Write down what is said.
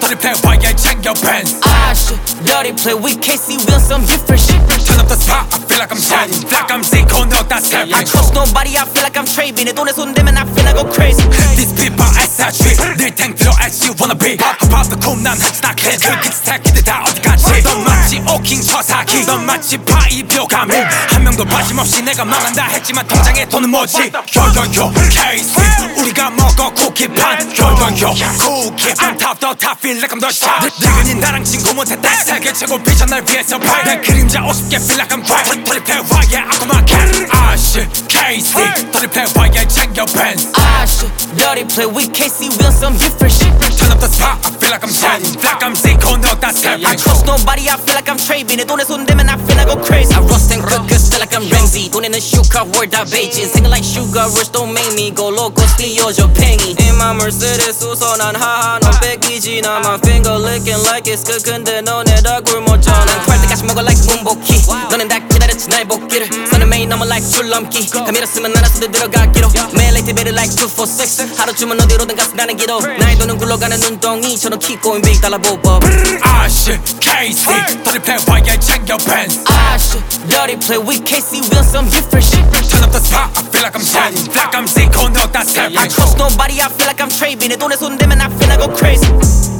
돌입해 와야 챙겨 벤z shit, dirty play, we can't see we on some different shit. Turn up the spot, I feel like I'm shining. Like I'm Zico, no, that's heavy. I trust nobody, I feel like I'm trading. 내 돈에 손대면 I feel like I go crazy. These people as I treat 늘 탱필로 as you wanna be About the cool 난 하지 다 clean 그 스택이들 다 어디까지 넌 마치 오킹 처사기 넌 마치 파이표 가미 한 명도 빠짐없이 내가 망한다 했지만 통장에 돈은 뭐지 요요요 KC 우리가 먹어 쿠키판 요요요 쿠키 I'm top the top feel like I'm the shot 늙은이 나랑 친구 못했다 세계 최고 비전 날 위해서 팔 내 그림자 50개 feel like I'm bright 돌입해 와야 아구마 캔 shit KC 돌입해 와야 챙겨 벤z shit, dirty play, we can't see we on some different shit. Turn up the spot, I feel like I'm shining. Like I'm Zico, no, that's heavy. I trust nobody, I feel like I'm trading. 내 돈에 손대면 I feel like I go crazy. I rust and cook, still like I'm Ramsey. 돈에는 슈가 word 다 베이지. Singing like sugar rush, don't make me go loco, 띄워줘 팽이. In my Mercedes 우선한 하하 넌 뺏기지 나. My finger licking like it's good 근데 너네 다 굶었잖아. 난 토할 때까지 먹어 like 문복희. 너는 다 기다렸지 날 복귀를. 선은 매일 넘어 like 줄넘기. 카메라 쓰면 알아서 들어가기로. 매일 late better like 246. 하루 주면 어디로든 가서 나는 기도. 나의 돈은 굴러가는 눈덩이처럼 keep going big 달러 보법. shit, KC 돌입해 와야 챙겨 벤z shit, dirty play, we can't see we on some different shit. Turn up the spot, I feel like I'm shining. Like I'm Zico, no, that's heavy. I trust nobody, I feel like I'm trading. 내 돈에 손대면 I feel like I go crazy.